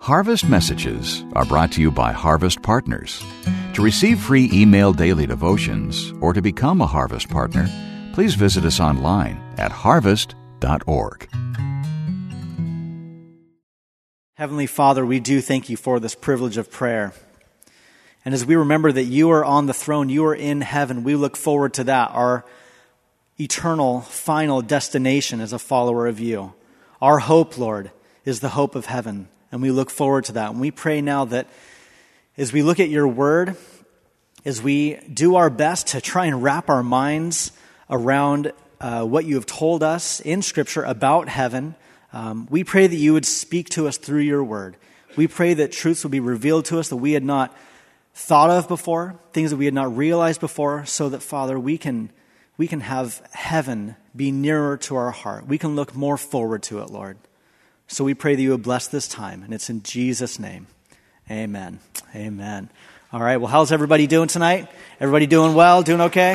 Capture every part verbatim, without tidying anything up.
Harvest Messages are brought to you by Harvest Partners. To receive free email daily devotions or to become a Harvest Partner, please visit us online at harvest dot org. Heavenly Father, we do thank you for this privilege of prayer. And as we remember that you are on the throne, you are in heaven, we look forward to that, our eternal, final destination as a follower of you. Our hope, Lord, is the hope of heaven, and we look forward to that. And we pray now that as we look at your word, as we do our best to try and wrap our minds around uh, what you have told us in Scripture about heaven, um, we pray that you would speak to us through your word. We pray that truths would be revealed to us that we had not thought of before, things that we had not realized before, so that, Father, we can we can have heaven be nearer to our heart. We can look more forward to it, Lord. So we pray that you would bless this time, and it's in Jesus' name. Amen. Amen. All right, well, how's everybody doing tonight? Everybody doing well? Doing okay?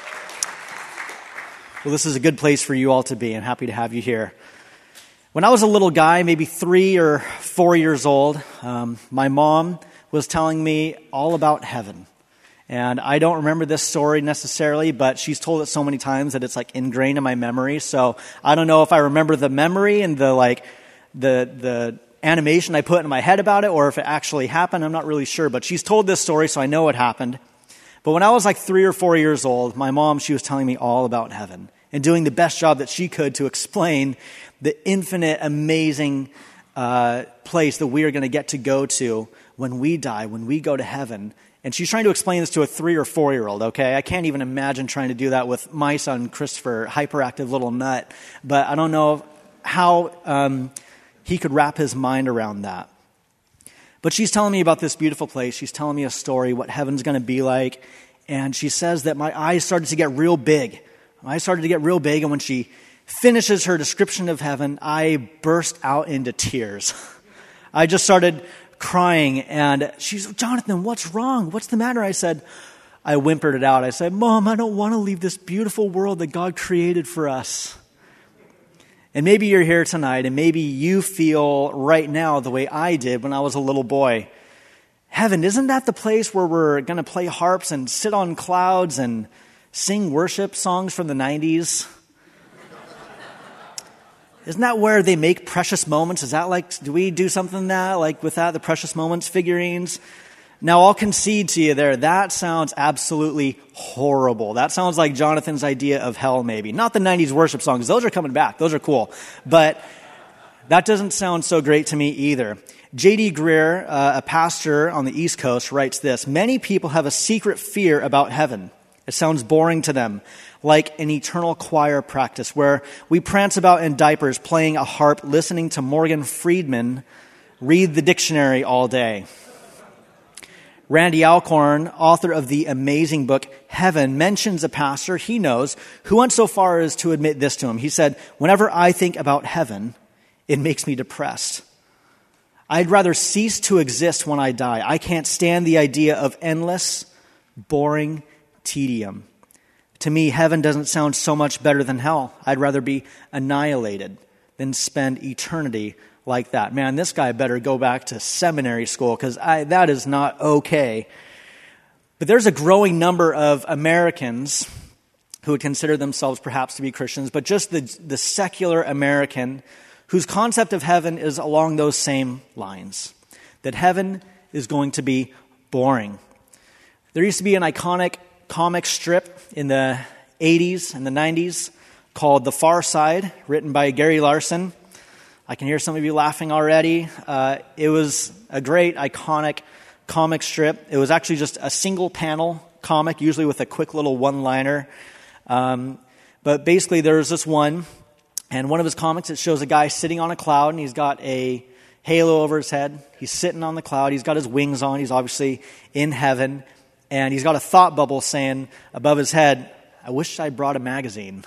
Well, this is a good place for you all to be. I'm happy to have you here. When I was a little guy, maybe three or four years old, um, my mom was telling me all about heaven. And I don't remember this story necessarily, but she's told it so many times that it's like ingrained in my memory. So I don't know if I remember the memory and the like the the animation I put in my head about it, or if it actually happened. I'm not really sure, but she's told this story, so I know it happened. But when I was like three or four years old, my mom, she was telling me all about heaven and doing the best job that she could to explain the infinite, amazing uh, place that we are going to get to go to when we die, when we go to heaven. And she's trying to explain this to a three or four-year-old, okay? I can't even imagine trying to do that with my son, Christopher, hyperactive little nut. But I don't know how um, he could wrap his mind around that. But she's telling me about this beautiful place. She's telling me a story, what heaven's going to be like. And she says that my eyes started to get real big. My eyes started to get real big, and when she finishes her description of heaven, I burst out into tears. I just started crying, and she's, Jonathan, what's wrong? What's the matter? I said, I whimpered it out. I said, Mom, I don't want to leave this beautiful world that God created for us. And maybe you're here tonight, and maybe you feel right now the way I did when I was a little boy. Heaven, isn't that the place where we're going to play harps and sit on clouds and sing worship songs from the nineties? Isn't that where they make Precious Moments? Is that like, do we do something that, like with that, the Precious Moments figurines? Now, I'll concede to you there, that sounds absolutely horrible. That sounds like Jonathan's idea of hell, maybe. Not the nineties worship songs. Those are coming back. Those are cool. But that doesn't sound so great to me either. J D Greear, uh, a pastor on the East Coast, writes this: many people have a secret fear about heaven. It sounds boring to them, like an eternal choir practice where we prance about in diapers playing a harp, listening to Morgan Freeman read the dictionary all day. Randy Alcorn, author of the amazing book Heaven, mentions a pastor he knows who went so far as to admit this to him. He said, whenever I think about heaven, it makes me depressed. I'd rather cease to exist when I die. I can't stand the idea of endless, boring tedium. To me, heaven doesn't sound so much better than hell. I'd rather be annihilated than spend eternity like that. Man, this guy better go back to seminary school, because that is not okay. But there's a growing number of Americans who would consider themselves perhaps to be Christians, but just the, the secular American whose concept of heaven is along those same lines, that heaven is going to be boring. There used to be an iconic comic strip in the eighties and the nineties called The Far Side, written by Gary Larson. I can hear some of you laughing already. Uh, it was a great, iconic comic strip. It was actually just a single panel comic, usually with a quick little one-liner. Um, but basically there's this one, and one of his comics, it shows a guy sitting on a cloud, and he's got a halo over his head. He's sitting on the cloud. He's got his wings on. He's obviously in heaven. And he's got a thought bubble saying above his head, I wish I brought a magazine.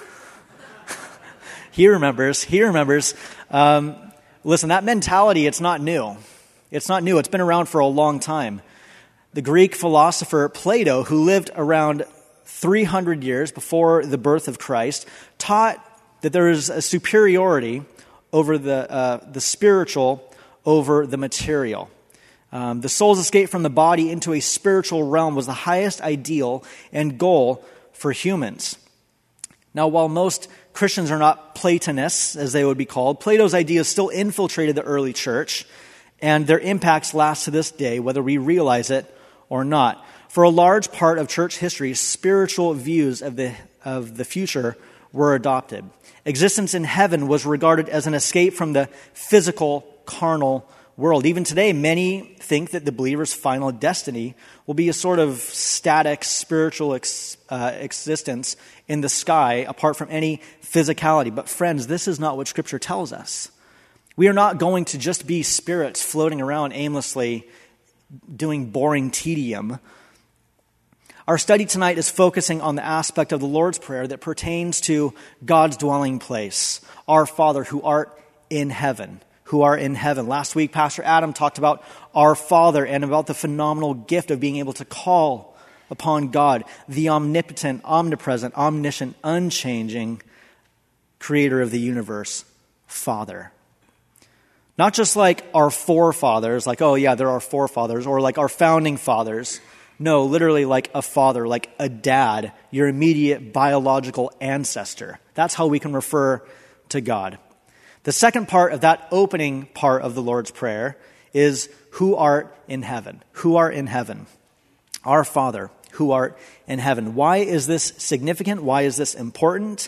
He remembers. He remembers. Um, listen, that mentality, it's not new. It's not new. It's been around for a long time. The Greek philosopher Plato, who lived around three hundred years before the birth of Christ, taught that there is a superiority over the uh, the spiritual over the material. Um, the soul's escape from the body into a spiritual realm was the highest ideal and goal for humans. Now, while most Christians are not Platonists, as they would be called, Plato's ideas still infiltrated the early church, and their impacts last to this day, whether we realize it or not. For a large part of church history, spiritual views of the of the future were adopted. Existence in heaven was regarded as an escape from the physical, carnal world. Even today, many think that the believer's final destiny will be a sort of static spiritual ex, uh, existence in the sky apart from any physicality. But friends, this is not what Scripture tells us. We are not going to just be spirits floating around aimlessly doing boring tedium. Our study tonight is focusing on the aspect of the Lord's Prayer that pertains to God's dwelling place, our Father who art in heaven, who are in heaven. Last week, Pastor Adam talked about our Father and about the phenomenal gift of being able to call upon God, the omnipotent, omnipresent, omniscient, unchanging creator of the universe, Father. Not just like our forefathers, like, oh yeah, they're our forefathers, or like our founding fathers. No, literally like a father, like a dad, your immediate biological ancestor. That's how we can refer to God. The second part of that opening part of the Lord's Prayer is, who art in heaven? Who art in heaven? Our Father, who art in heaven. Why is this significant? Why is this important?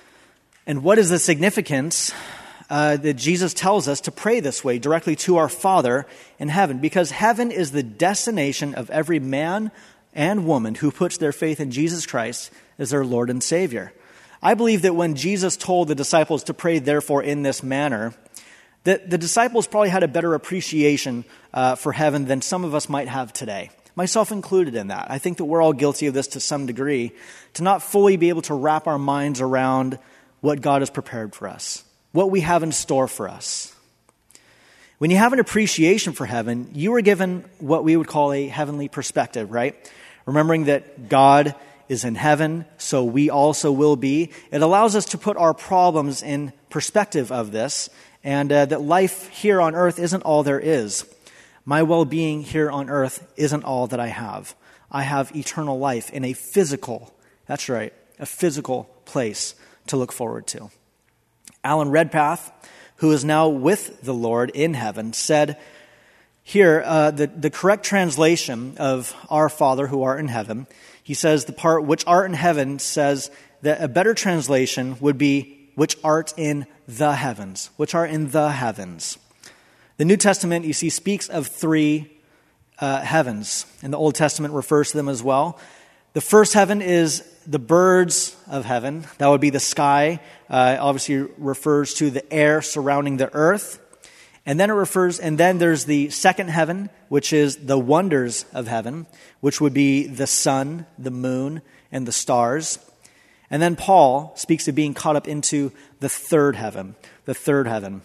And what is the significance uh, that Jesus tells us to pray this way directly to our Father in heaven? Because heaven is the destination of every man and woman who puts their faith in Jesus Christ as their Lord and Savior. I believe that when Jesus told the disciples to pray, therefore, in this manner, that the disciples probably had a better appreciation uh, for heaven than some of us might have today, myself included in that. I think that we're all guilty of this to some degree, to not fully be able to wrap our minds around what God has prepared for us, what we have in store for us. When you have an appreciation for heaven, you are given what we would call a heavenly perspective, right? Remembering that God is in heaven, so we also will be. It allows us to put our problems in perspective of this, and uh, that life here on earth isn't all there is. My well-being here on earth isn't all that I have. I have eternal life in a physical, that's right, a physical place to look forward to. Alan Redpath, who is now with the Lord in heaven, said here, uh, the, the correct translation of our Father who art in heaven, he says the part which art in heaven says that a better translation would be which art in the heavens, which are in the heavens. The New Testament, you see, speaks of three uh, heavens, and the Old Testament refers to them as well. The first heaven is the birds of heaven. That would be the sky. Uh, obviously refers to the air surrounding the earth. And then it refers, and then there's the second heaven, which is the wonders of heaven, which would be the sun, the moon, and the stars. And then Paul speaks of being caught up into the third heaven, the third heaven.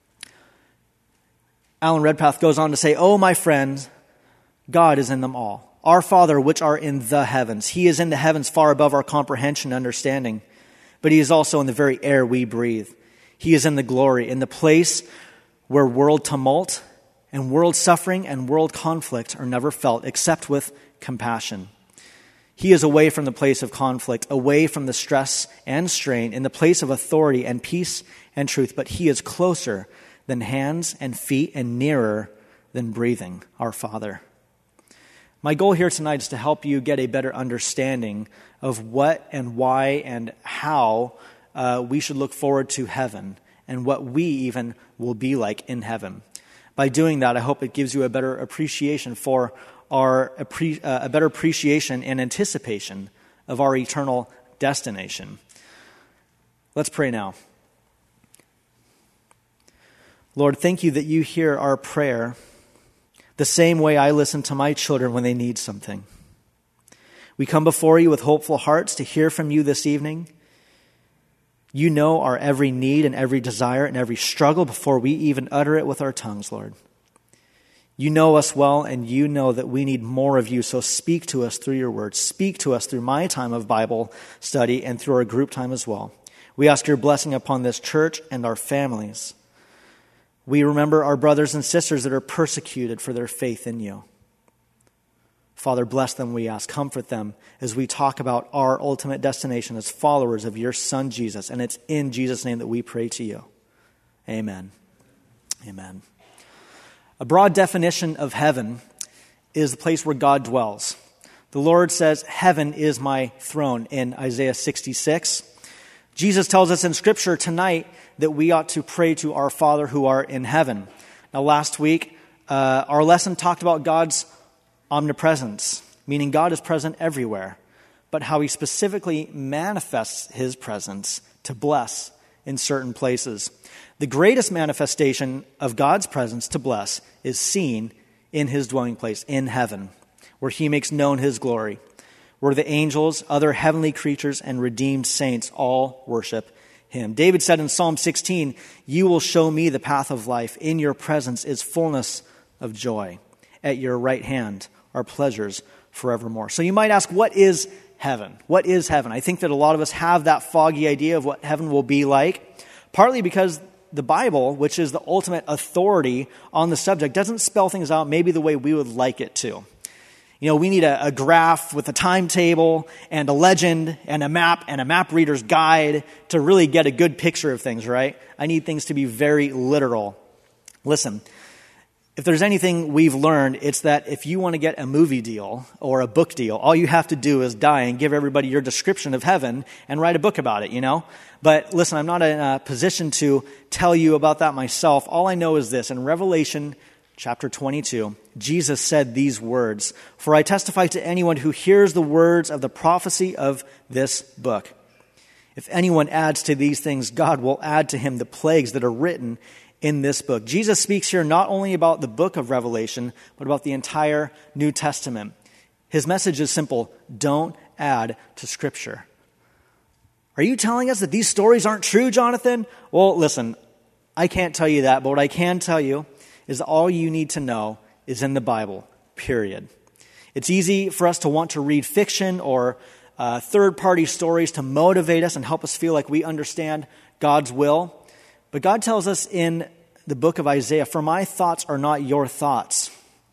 Alan Redpath goes on to say, "Oh, my friends, God is in them all. Our Father, which are in the heavens. He is in the heavens far above our comprehension and understanding, but he is also in the very air we breathe. He is in the glory, in the place where world tumult and world suffering and world conflict are never felt except with compassion. He is away from the place of conflict, away from the stress and strain, in the place of authority and peace and truth, but he is closer than hands and feet and nearer than breathing, our Father." My goal here tonight is to help you get a better understanding of what and why and how uh, we should look forward to heaven and what we even will be like in heaven. By doing that, I hope it gives you a better appreciation for our appre- uh, a better appreciation and anticipation of our eternal destination. Let's pray now. Lord, thank you that you hear our prayer the same way I listen to my children when they need something. We come before you with hopeful hearts to hear from you this evening. You know our every need and every desire and every struggle before we even utter it with our tongues, Lord. You know us well, and you know that we need more of you, so speak to us through your word. Speak to us through my time of Bible study and through our group time as well. We ask your blessing upon this church and our families. We remember our brothers and sisters that are persecuted for their faith in you. Father, bless them, we ask. Comfort them as we talk about our ultimate destination as followers of your Son, Jesus. And it's in Jesus' name that we pray to you. Amen. Amen. A broad definition of heaven is the place where God dwells. The Lord says, heaven is my throne in Isaiah sixty-six. Jesus tells us in Scripture tonight that we ought to pray to our Father who art in heaven. Now, last week, uh, our lesson talked about God's omnipresence, meaning God is present everywhere, but how he specifically manifests his presence to bless in certain places. The greatest manifestation of God's presence to bless is seen in his dwelling place, in heaven, where he makes known his glory, where the angels, other heavenly creatures, and redeemed saints all worship him. David said in Psalm sixteen, "You will show me the path of life. In your presence is fullness of joy. At your right hand are pleasures forevermore." So you might ask, what is heaven? What is heaven? I think that a lot of us have that foggy idea of what heaven will be like, partly because the Bible, which is the ultimate authority on the subject, doesn't spell things out maybe the way we would like it to. You know, we need a, a graph with a timetable and a legend and a map and a map reader's guide to really get a good picture of things, right? I need things to be very literal. Listen, if there's anything we've learned, it's that if you want to get a movie deal or a book deal, all you have to do is die and give everybody your description of heaven and write a book about it, you know? But listen, I'm not in a position to tell you about that myself. All I know is this. In Revelation chapter twenty-two, Jesus said these words, "For I testify to anyone who hears the words of the prophecy of this book. If anyone adds to these things, God will add to him the plagues that are written in this book." Jesus speaks here not only about the book of Revelation, but about the entire New Testament. His message is simple: don't add to Scripture. Are you telling us that these stories aren't true, Jonathan? Well, listen, I can't tell you that, but what I can tell you is all you need to know is in the Bible, period. It's easy for us to want to read fiction or uh, third-party stories to motivate us and help us feel like we understand God's will. But God tells us in the book of Isaiah, "For my thoughts are not your thoughts,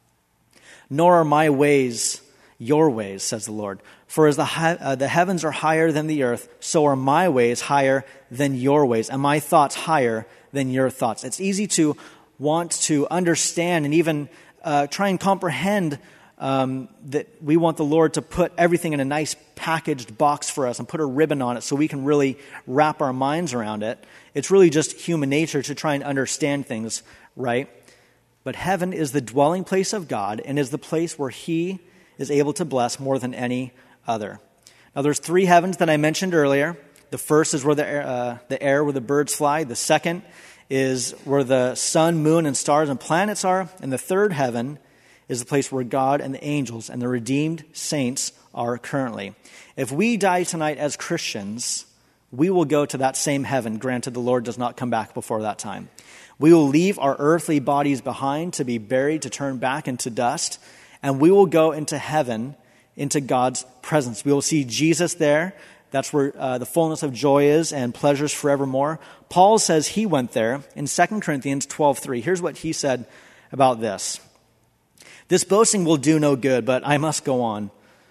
nor are my ways your ways, says the Lord. For as the, hi- uh, the heavens are higher than the earth, so are my ways higher than your ways, and my thoughts higher than your thoughts." It's easy to want to understand and even uh, try and comprehend um, that we want the Lord to put everything in a nice packaged box for us and put a ribbon on it so we can really wrap our minds around it. It's really just human nature to try and understand things, right? But heaven is the dwelling place of God and is the place where he is able to bless more than any other. Now, there's three heavens that I mentioned earlier. The first is where the air, uh, the air where the birds fly. The second is where the sun, moon, and stars and planets are. And the third heaven is the place where God and the angels and the redeemed saints are currently. If we die tonight as Christians, we will go to that same heaven, granted the Lord does not come back before that time. We will leave our earthly bodies behind to be buried, to turn back into dust, and we will go into heaven, into God's presence. We will see Jesus there. That's where uh, the fullness of joy is and pleasures forevermore. Paul says he went there in Second Corinthians twelve three. Here's what he said about this. "This boasting will do no good, but I must go on.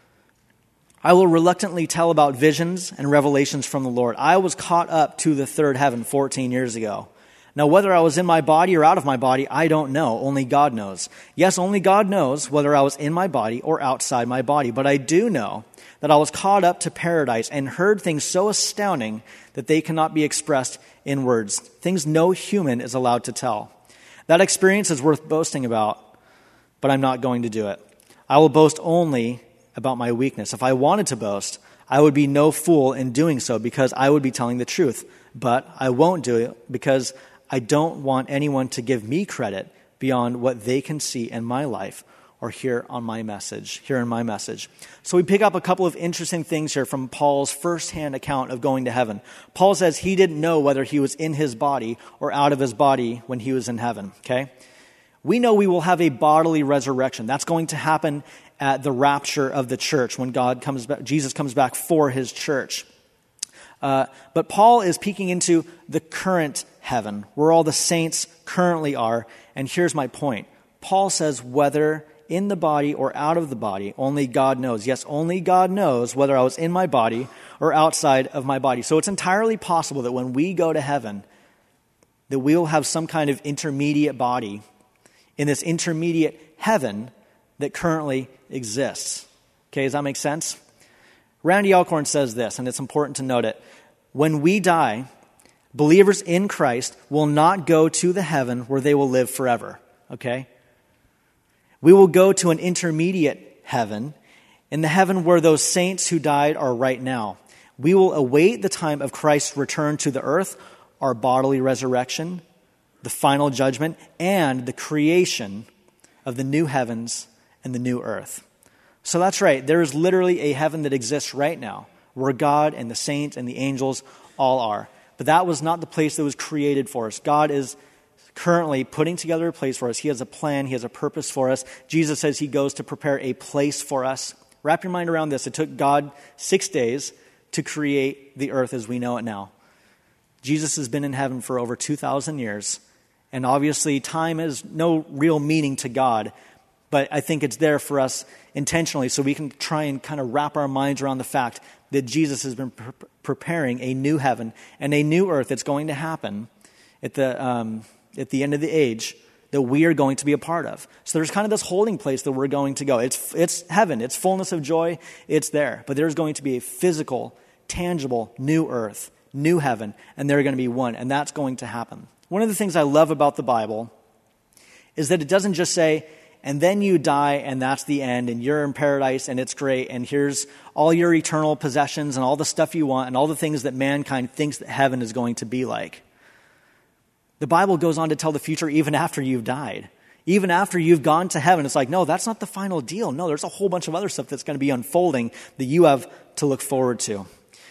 I will reluctantly tell about visions and revelations from the Lord. I was caught up to the third heaven fourteen years ago. Now, whether I was in my body or out of my body, I don't know. Only God knows. Yes, only God knows whether I was in my body or outside my body. But I do know that I was caught up to paradise and heard things so astounding that they cannot be expressed in words, things no human is allowed to tell. That experience is worth boasting about, but I'm not going to do it. I will boast only about my weakness. If I wanted to boast, I would be no fool in doing so because I would be telling the truth. But I won't do it because I don't want anyone to give me credit beyond what they can see in my life or hear on my message, hear in my message. So we pick up a couple of interesting things here from Paul's firsthand account of going to heaven. Paul says he didn't know whether he was in his body or out of his body when he was in heaven, okay? We know we will have a bodily resurrection. That's going to happen at the rapture of the church when God comes back, Jesus comes back for his church. Uh, but Paul is peeking into the current heaven, where all the saints currently are. And here's my point. Paul says whether in the body or out of the body, only God knows. Yes, only God knows whether I was in my body or outside of my body. So it's entirely possible that when we go to heaven, that we'll have some kind of intermediate body in this intermediate heaven that currently exists. Okay, does that make sense? Randy Alcorn says this, and it's important to note it. When we die, believers in Christ will not go to the heaven where they will live forever. Okay? We will go to an intermediate heaven, in the heaven where those saints who died are right now. We will await the time of Christ's return to the earth, our bodily resurrection, the final judgment, and the creation of the new heavens and the new earth. So that's right. There is literally a heaven that exists right now where God and the saints and the angels all are. But that was not the place that was created for us. God is currently putting together a place for us. He has a plan. He has a purpose for us. Jesus says he goes to prepare a place for us. Wrap your mind around this. It took God six days to create the earth as we know it now. Jesus has been in heaven for over two thousand years. And obviously time has no real meaning to God. But I think it's there for us intentionally so we can try and kind of wrap our minds around the fact that Jesus has been pre- preparing a new heaven and a new earth that's going to happen at the um, at the end of the age that we are going to be a part of. So there's kind of this holding place that we're going to go. It's it's heaven. It's fullness of joy. It's there. But there's going to be a physical, tangible, new earth, new heaven, and they're going to be one. And that's going to happen. One of the things I love about the Bible is that it doesn't just say, and then you die, and that's the end, and you're in paradise, and it's great, and here's all your eternal possessions and all the stuff you want and all the things that mankind thinks that heaven is going to be like. The Bible goes on to tell the future even after you've died. Even after you've gone to heaven, it's like, no, that's not the final deal. No, there's a whole bunch of other stuff that's going to be unfolding that you have to look forward to.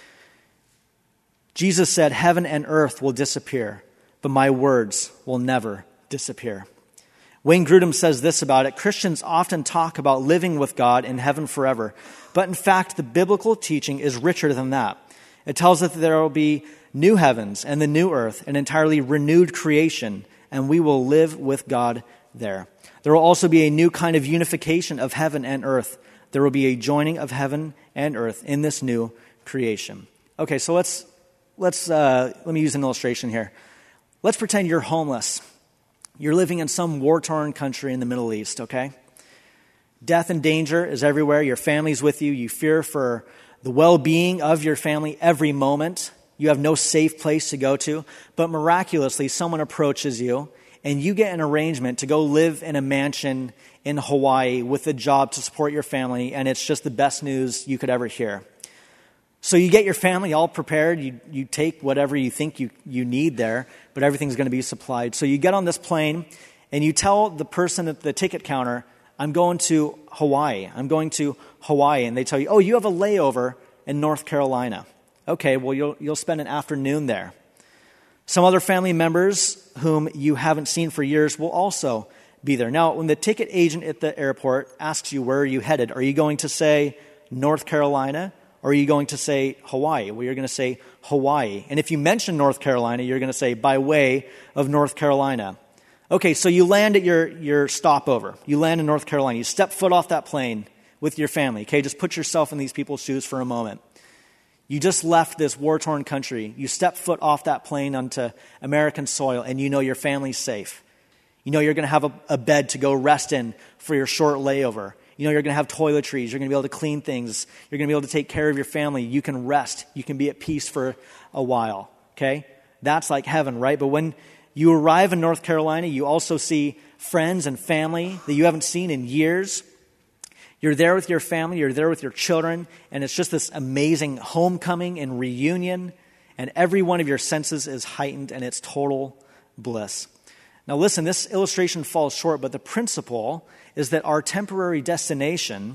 Jesus said, heaven and earth will disappear, but my words will never disappear. Wayne Grudem says this about it. Christians often talk about living with God in heaven forever. But in fact, the biblical teaching is richer than that. It tells us that there will be new heavens and the new earth, an entirely renewed creation, and we will live with God there. There will also be a new kind of unification of heaven and earth. There will be a joining of heaven and earth in this new creation. Okay, so let's let's uh, let me use an illustration here. Let's pretend you're homeless. You're living in some war-torn country in the Middle East, okay? Death and danger is everywhere. Your family's with you. You fear for the well-being of your family every moment. You have no safe place to go to. But miraculously, someone approaches you, and you get an arrangement to go live in a mansion in Hawaii with a job to support your family, and it's just the best news you could ever hear. So you get your family all prepared. You you take whatever you think you, you need there, but everything's going to be supplied. So you get on this plane, and you tell the person at the ticket counter, I'm going to Hawaii. I'm going to Hawaii. And they tell you, oh, you have a layover in North Carolina. Okay, well, you'll you'll spend an afternoon there. Some other family members whom you haven't seen for years will also be there. Now, when the ticket agent at the airport asks you, where are you headed? Are you going to say North Carolina? Or are you going to say Hawaii? Well, you're going to say Hawaii. And if you mention North Carolina, you're going to say by way of North Carolina. Okay, so you land at your, your stopover. You land in North Carolina. You step foot off that plane with your family. Okay, just put yourself in these people's shoes for a moment. You just left this war-torn country. You step foot off that plane onto American soil, and you know your family's safe. You know you're going to have a, a bed to go rest in for your short layover. You know you're going to have toiletries. You're going to be able to clean things. You're going to be able to take care of your family. You can rest. You can be at peace for a while. Okay? That's like heaven, right? But when you arrive in North Carolina, you also see friends and family that you haven't seen in years. You're there with your family. You're there with your children. And it's just this amazing homecoming and reunion. And every one of your senses is heightened, and it's total bliss. Now listen, this illustration falls short, but the principle is that our temporary destination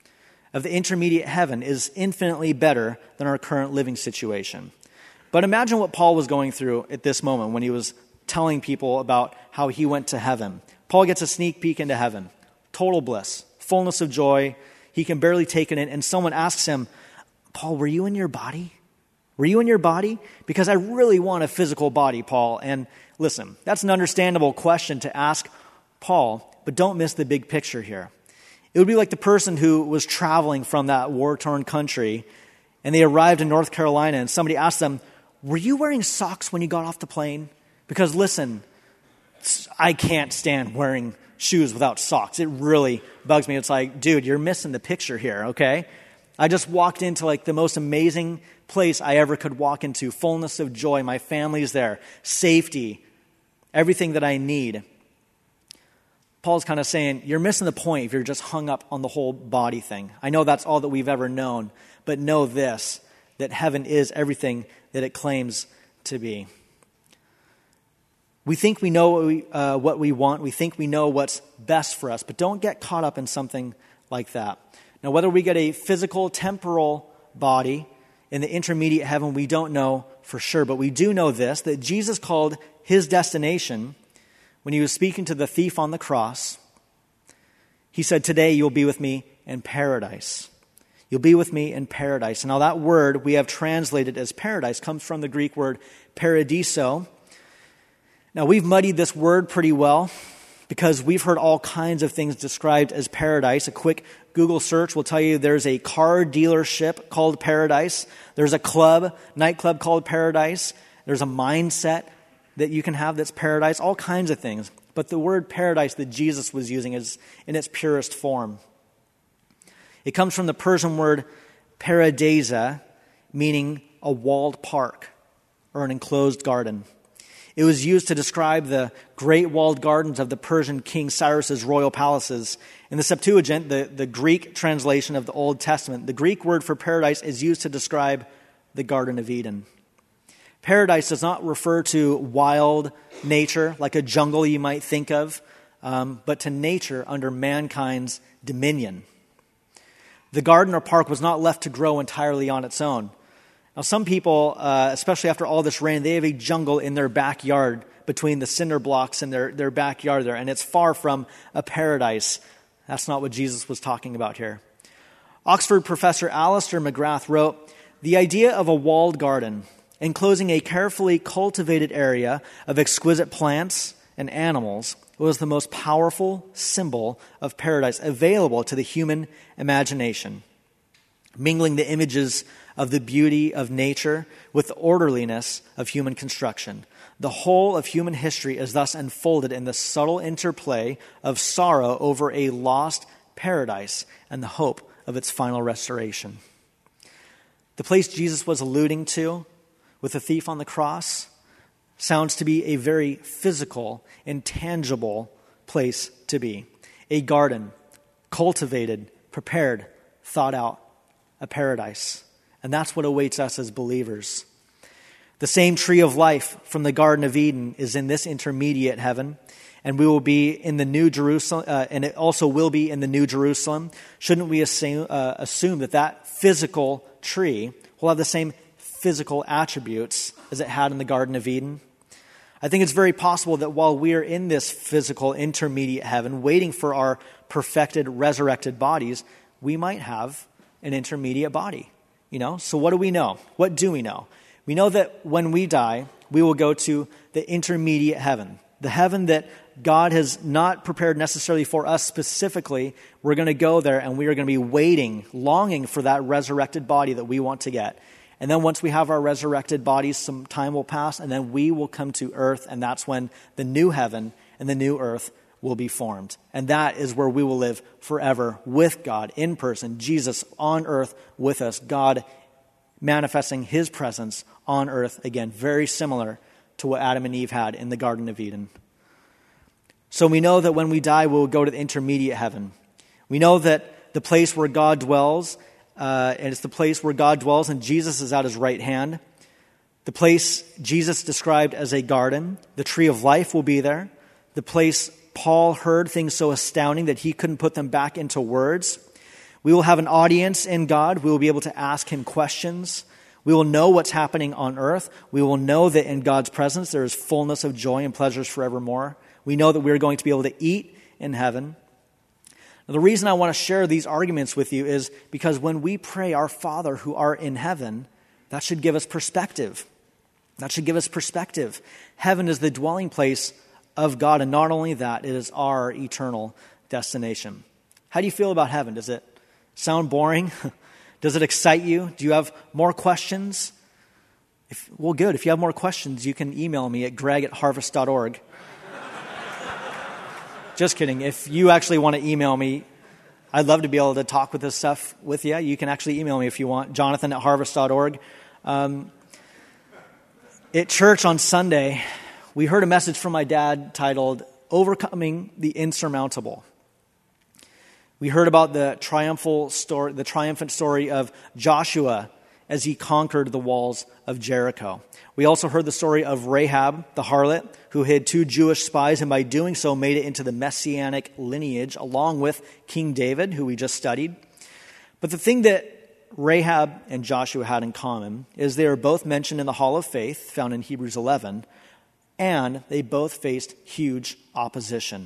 of the intermediate heaven is infinitely better than our current living situation. But imagine what Paul was going through at this moment when he was telling people about how he went to heaven. Paul gets a sneak peek into heaven. Total bliss, fullness of joy. He can barely take it in. And someone asks him, Paul, were you in your body? Were you in your body? Because I really want a physical body, Paul. And listen, that's an understandable question to ask Paul, but don't miss the big picture here. It would be like the person who was traveling from that war-torn country, and they arrived in North Carolina, and somebody asked them, were you wearing socks when you got off the plane? Because listen, I can't stand wearing shoes without socks. It really bugs me. It's like, dude, you're missing the picture here, okay? I just walked into like the most amazing place I ever could walk into. Fullness of joy. My family's there. Safety. Everything that I need. Paul's kind of saying, you're missing the point if you're just hung up on the whole body thing. I know that's all that we've ever known, but know this, that heaven is everything that it claims to be. We think we know what we, uh, what we want. We think we know what's best for us, but don't get caught up in something like that. Now, whether we get a physical, temporal body in the intermediate heaven, we don't know for sure, but we do know this, that Jesus called his destination when he was speaking to the thief on the cross. He said, today you'll be with me in paradise. You'll be with me in paradise. And now that word we have translated as paradise comes from the Greek word paradiso. Now we've muddied this word pretty well because we've heard all kinds of things described as paradise. A quick Google search will tell you there's a car dealership called Paradise. There's a club, nightclub called Paradise. There's a mindset that you can have that's paradise, all kinds of things. But the word paradise that Jesus was using is in its purest form. It comes from the Persian word paradisa, meaning a walled park or an enclosed garden. It was used to describe the great walled gardens of the Persian king Cyrus's royal palaces. In the Septuagint, the, the Greek translation of the Old Testament, the Greek word for paradise is used to describe the Garden of Eden. Paradise does not refer to wild nature, like a jungle you might think of, um, but to nature under mankind's dominion. The garden or park was not left to grow entirely on its own. Now, some people, uh, especially after all this rain, they have a jungle in their backyard between the cinder blocks in their, their backyard there, and it's far from a paradise. That's not what Jesus was talking about here. Oxford professor Alistair McGrath wrote, the idea of a walled garden enclosing a carefully cultivated area of exquisite plants and animals was the most powerful symbol of paradise available to the human imagination, mingling the images of the beauty of nature with the orderliness of human construction. The whole of human history is thus unfolded in the subtle interplay of sorrow over a lost paradise and the hope of its final restoration. The place Jesus was alluding to with the thief on the cross sounds to be a very physical and tangible place to be. A garden, cultivated, prepared, thought out, a paradise. And that's what awaits us as believers. The same tree of life from the Garden of Eden is in this intermediate heaven, and we will be in the New Jerusalem, uh, and it also will be in the New Jerusalem. Shouldn't we assume, uh, assume that that physical tree will have the same physical attributes as it had in the Garden of Eden? I think it's very possible that while we are in this physical intermediate heaven, waiting for our perfected, resurrected bodies, we might have an intermediate body. You know, so what do we know? What do we know? We know that when we die, we will go to the intermediate heaven, the heaven that God has not prepared necessarily for us specifically. We're going to go there and we are going to be waiting, longing for that resurrected body that we want to get. And then once we have our resurrected bodies, some time will pass and then we will come to earth, and that's when the new heaven and the new earth will be formed. And that is where we will live forever with God in person, Jesus on earth with us, God manifesting his presence on earth again, very similar to what Adam and Eve had in the Garden of Eden. So we know that when we die, we will go to the intermediate heaven. We know that the place where God dwells, uh, and it's the place where God dwells, and Jesus is at his right hand. The place Jesus described as a garden, the tree of life will be there. The place Paul heard things so astounding that he couldn't put them back into words. We will have an audience in God. We will be able to ask him questions. We will know what's happening on earth. We will know that in God's presence there is fullness of joy and pleasures forevermore. We know that we are going to be able to eat in heaven. Now, the reason I want to share these arguments with you is because when we pray, our Father who art in heaven, That should give us perspective. That should give us perspective. Heaven is the dwelling place of God, and not only that, it is our eternal destination. How do you feel about heaven? Does it sound boring? Does it excite you? Do you have more questions? If, well, good. If you have more questions, you can email me at greg at harvest dot org. Just kidding. If you actually want to email me, I'd love to be able to talk with this stuff with you. You can actually email me if you want, jonathan at harvest dot org. Um, at church on Sunday, we heard a message from my dad titled, Overcoming the Insurmountable. We heard about the triumphal story, the triumphant story of Joshua as he conquered the walls of Jericho. We also heard the story of Rahab, the harlot, who hid two Jewish spies, and by doing so made it into the messianic lineage, along with King David, who we just studied. But the thing that Rahab and Joshua had in common is they are both mentioned in the Hall of Faith, found in Hebrews eleven, and they both faced huge opposition.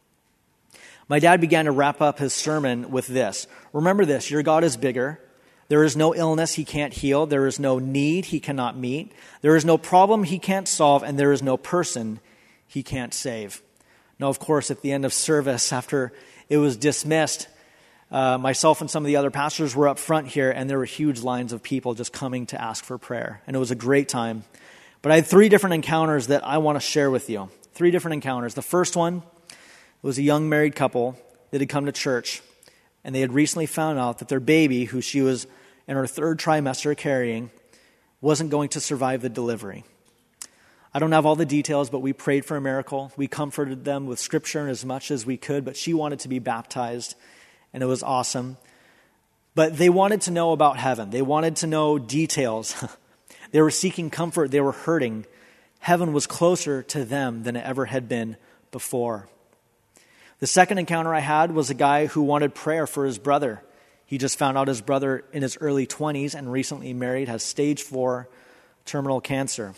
My dad began to wrap up his sermon with this. Remember this, your God is bigger. There is no illness he can't heal. There is no need he cannot meet. There is no problem he can't solve, and there is no person he can't save. Now, of course, at the end of service, after it was dismissed, uh, myself and some of the other pastors were up front here, and there were huge lines of people just coming to ask for prayer. And it was a great time. But I had three different encounters that I want to share with you. Three different encounters. The first one was a young married couple that had come to church, and they had recently found out that their baby, who she was in her third trimester carrying, wasn't going to survive the delivery. I don't have all the details, but we prayed for a miracle. We comforted them with scripture as much as we could, but she wanted to be baptized, and it was awesome. But they wanted to know about heaven. They wanted to know details. They were seeking comfort. They were hurting. Heaven was closer to them than it ever had been before. The second encounter I had was a guy who wanted prayer for his brother. He just found out his brother in his early twenties and recently married has stage four terminal cancer.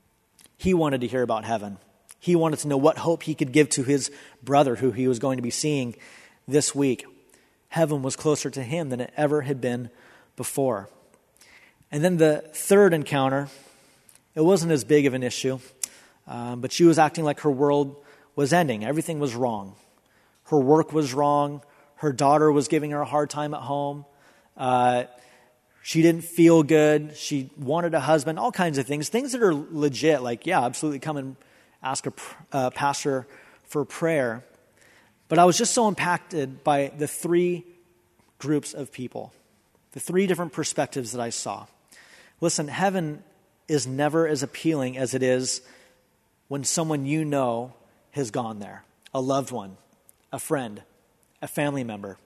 He wanted to hear about heaven. He wanted to know what hope he could give to his brother who he was going to be seeing this week. Heaven was closer to him than it ever had been before. And then the third encounter, it wasn't as big of an issue, um, but she was acting like her world was ending. Everything was wrong. Her work was wrong. Her daughter was giving her a hard time at home. Uh, she didn't feel good. She wanted a husband, all kinds of things. Things that are legit, like, yeah, absolutely come and ask a uh, pastor for prayer. But I was just so impacted by the three groups of people, the three different perspectives that I saw. Listen, heaven is never as appealing as it is when someone you know has gone there, a loved one, a friend, a family member.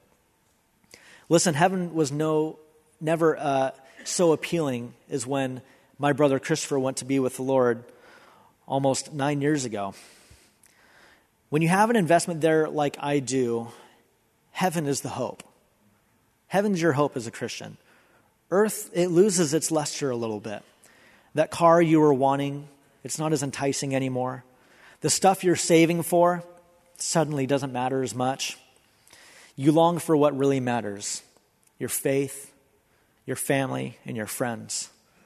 Listen, heaven was no never uh, so appealing as when my brother Christopher went to be with the Lord almost nine years ago. When you have an investment there like I do, heaven is the hope. Heaven's your hope as a Christian. Earth, it loses its luster a little bit. That car you were wanting, it's not as enticing anymore. The stuff you're saving for suddenly doesn't matter as much. You long for what really matters, your faith, your family, and your friends.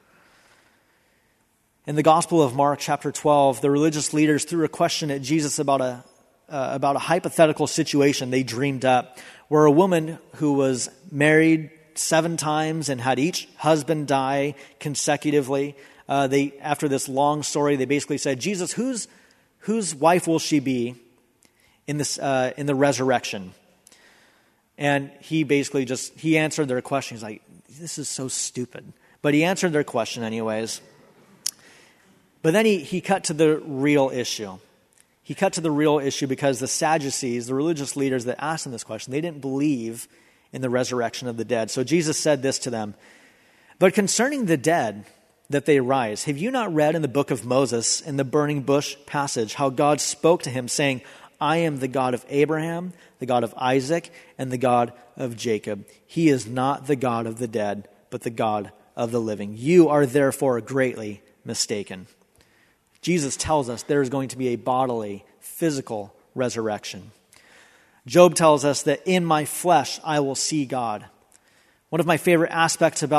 In the Gospel of Mark, chapter twelve, the religious leaders threw a question at Jesus about a uh, about a hypothetical situation they dreamed up, where a woman who was married seven times and had each husband die consecutively. Uh, they after this long story, they basically said, Jesus, whose whose wife will she be in this uh, in the resurrection? And he basically just, he answered their question. He's like, this is so stupid. But he answered their question anyways. But then he, he cut to the real issue. He cut to the real issue because the Sadducees, the religious leaders that asked him this question, they didn't believe in the resurrection of the dead. So Jesus said this to them, but concerning the dead, that they rise, have you not read in the book of Moses, in the burning bush passage, how God spoke to him saying, I am the God of Abraham, the God of Isaac, and the God of Jacob. He is not the God of the dead, but the God of the living. You are therefore greatly mistaken. Jesus tells us there is going to be a bodily, physical resurrection. Job tells us that in my flesh I will see God. One of my favorite aspects about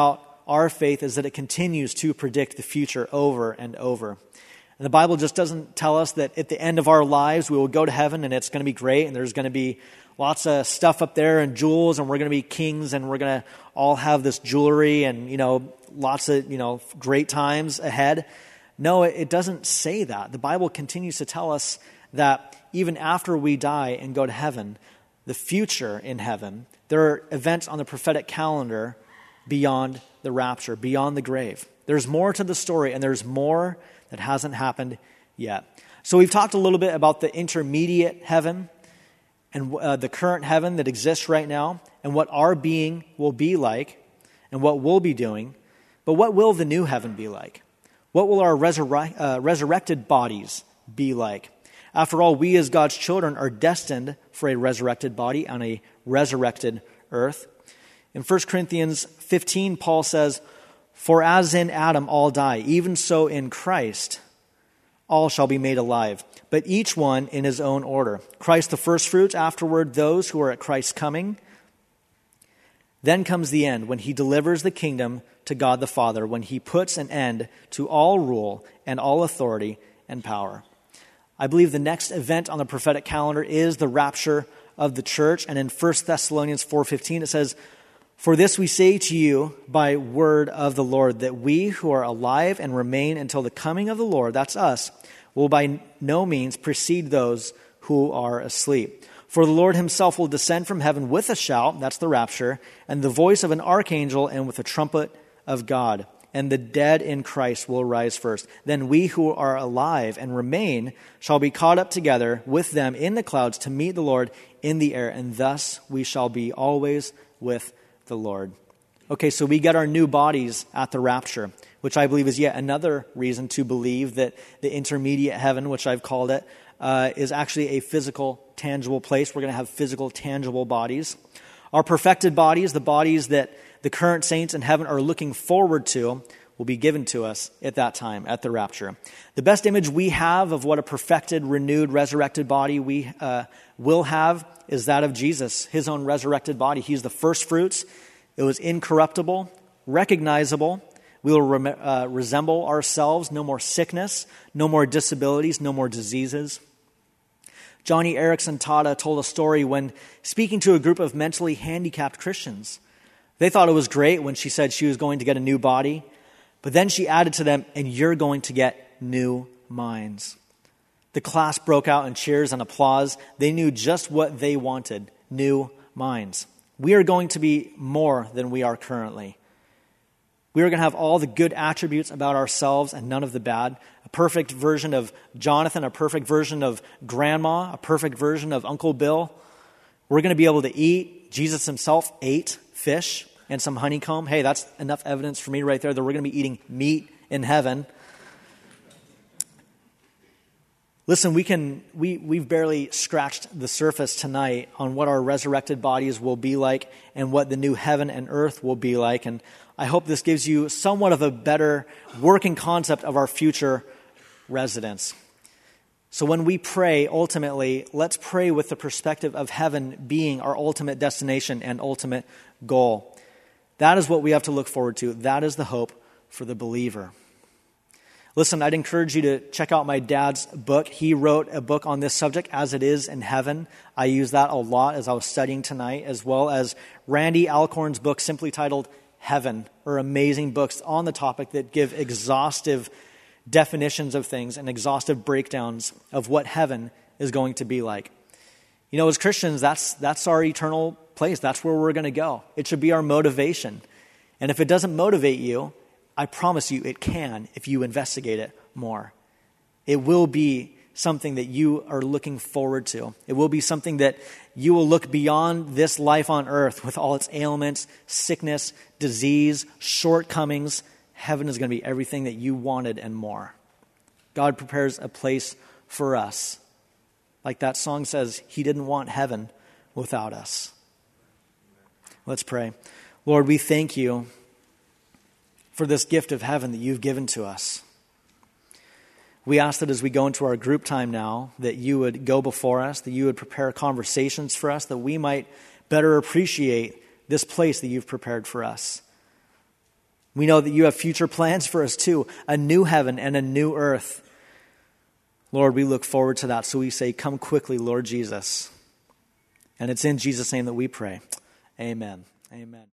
our faith is that it continues to predict the future over and over. And the Bible just doesn't tell us that at the end of our lives we will go to heaven and it's going to be great and there's going to be lots of stuff up there and jewels and we're going to be kings and we're going to all have this jewelry and, you know, lots of, you know, great times ahead. No, it doesn't say that. The Bible continues to tell us that even after we die and go to heaven, the future in heaven, there are events on the prophetic calendar beyond the rapture, beyond the grave. There's more to the story, and there's more that hasn't happened yet. So we've talked a little bit about the intermediate heaven and uh, the current heaven that exists right now and what our being will be like and what we'll be doing. But what will the new heaven be like? What will our resurre- uh, resurrected bodies be like? After all, we as God's children are destined for a resurrected body on a resurrected earth. In First Corinthians fifteen, Paul says, "For as in Adam all die, even so in Christ all shall be made alive, but each one in his own order. Christ the firstfruits, afterward those who are at Christ's coming. Then comes the end, when he delivers the kingdom to God the Father, when he puts an end to all rule and all authority and power." I believe the next event on the prophetic calendar is the rapture of the church. And in First Thessalonians four fifteen, it says, "For this we say to you by word of the Lord, that we who are alive and remain until the coming of the Lord," that's us, "will by no means precede those who are asleep. For the Lord himself will descend from heaven with a shout," that's the rapture, "and the voice of an archangel and with the trumpet of God. And the dead in Christ will rise first. Then we who are alive and remain shall be caught up together with them in the clouds to meet the Lord in the air, and thus we shall be always with the Lord." Okay, so we get our new bodies at the rapture, which I believe is yet another reason to believe that the intermediate heaven, which I've called it, uh, is actually a physical, tangible place. We're going to have physical, tangible bodies. Our perfected bodies, the bodies that the current saints in heaven are looking forward to, will be given to us at that time, at the rapture. The best image we have of what a perfected, renewed, resurrected body we uh, will have is that of Jesus, his own resurrected body. He's the first fruits. It was incorruptible, recognizable. We will re- uh, resemble ourselves. No more sickness, no more disabilities, no more diseases. Johnny Erickson Tada told a story when speaking to a group of mentally handicapped Christians. They thought it was great when she said she was going to get a new body, but then she added to them, "and you're going to get new minds." The class broke out in cheers and applause. They knew just what they wanted, new minds. We are going to be more than we are currently. We are going to have all the good attributes about ourselves and none of the bad. A perfect version of Jonathan, a perfect version of Grandma, a perfect version of Uncle Bill. We're going to be able to eat. Jesus himself ate fish and some honeycomb. Hey, that's enough evidence for me right there that we're going to be eating meat in heaven. Listen, we can we we've barely scratched the surface tonight on what our resurrected bodies will be like and what the new heaven and earth will be like. And I hope this gives you somewhat of a better working concept of our future residence. So when we pray, ultimately, let's pray with the perspective of heaven being our ultimate destination and ultimate goal. That is what we have to look forward to. That is the hope for the believer. Listen, I'd encourage you to check out my dad's book. He wrote a book on this subject, As It Is in Heaven. I use that a lot as I was studying tonight, as well as Randy Alcorn's book simply titled Heaven, or amazing books on the topic that give exhaustive definitions of things and exhaustive breakdowns of what heaven is going to be like. You know, as Christians, that's that's our eternal place. That's where we're going to go. It should be our motivation. And if it doesn't motivate you, I promise you it can if you investigate it more. It will be something that you are looking forward to. It will be something that you will look beyond this life on earth with all its ailments, sickness, disease, shortcomings. Heaven is going to be everything that you wanted and more. God prepares a place for us. Like that song says, he didn't want heaven without us. Let's pray. Lord, we thank you for this gift of heaven that you've given to us. We ask that as we go into our group time now, that you would go before us, that you would prepare conversations for us, that we might better appreciate this place that you've prepared for us. We know that you have future plans for us too, a new heaven and a new earth. Lord, we look forward to that. So we say, come quickly, Lord Jesus. And it's in Jesus' name that we pray. Amen. Amen.